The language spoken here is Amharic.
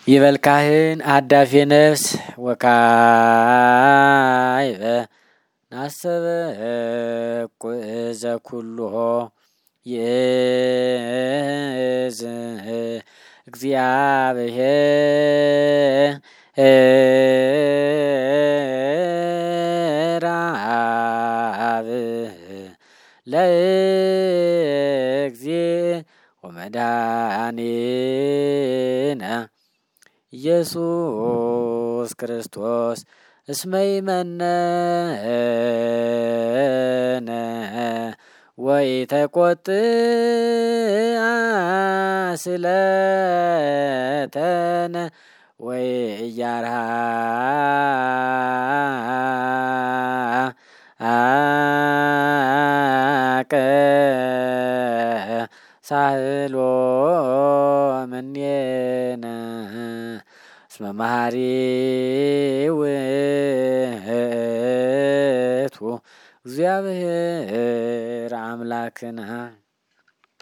ይበል ካህን አዳፌ ነፍስ ወካይበ ናሰበ ቁእዘ ኩሎ ይእዝ እግዚአብሔር አብ ለእግዚእ ወመድኃኒነ ኢየሱስ ክርስቶስ እስመ ይመነነ ወኢተቆጥአ ስለተነ ወኢያርሐቀ ሳህሎ እምኔነ እስመ መሐሪ ውእቱ እግዚአብሔር አምላክነ